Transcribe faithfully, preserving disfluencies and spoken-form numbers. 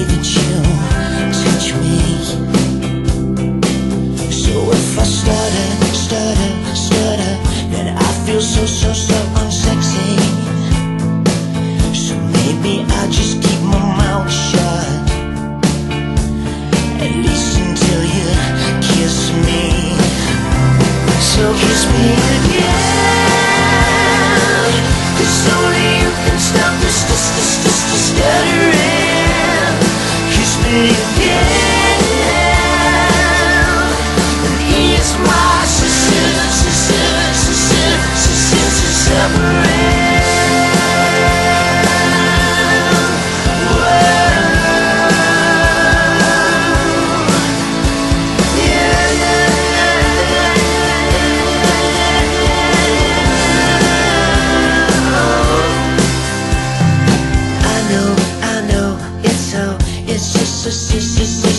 that you touch me. So if I stutter, stutter, stutter, then I feel so, so, so unsexy. So maybe I'll just keep my mouth shut, at least until you kiss me. So kiss me again, 'cause only you can stop this, this, this, this, this stuttering. Kiss me again, and ease my suspicion, suspicion, suspicion, suspicion, suffering. It's just, it's just, it's just